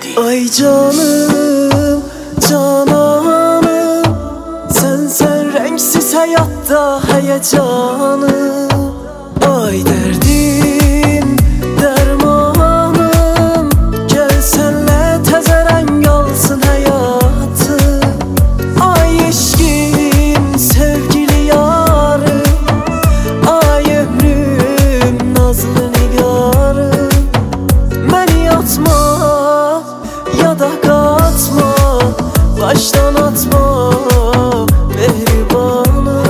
Ay canım, cananım, sen renksiz hayatta heyecanım. Ay derdim, dermanım, gel senle teze renk alsın hayatı. Ay eşkin, sevgili yarım, ay ömrüm, nazlı nigarım. Beni yatma ya da katma, baştan atma mehribanı.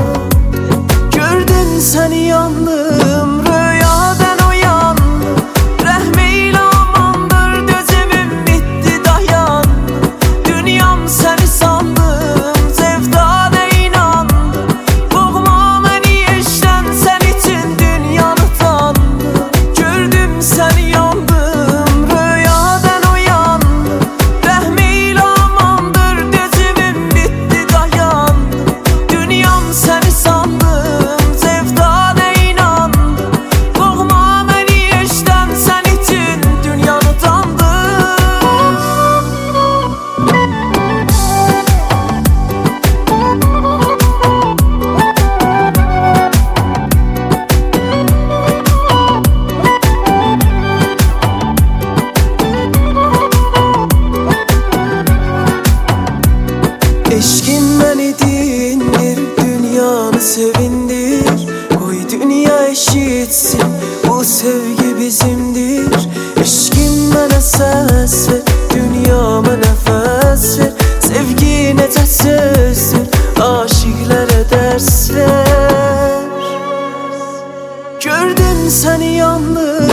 Gördüm seni yandım, rüyadan uyandım. Rəhmeyle amandır, gözümün bitti dayandım. Dünyam seni sandım, sevdana inandım. Boğma beni eşten, sen için dünyanı tandım. Gördüm seni yandım, rüyadan uyandım. Rəhmeyle amandır, gözümün bitti dayandım. Dünyam seni sandım, sevdana inandım. Boğma beni eşten, sen için dünyanı tandım. Eşkin beni dindir, dünyanı sevindir. Koy dünya eşitsin, bu sevgi bizimdir. Eşkin bana ses ver, dünyama nefes ver. Sevgi necə sözdür, aşıqlara ders ver. Gördüm seni yandım,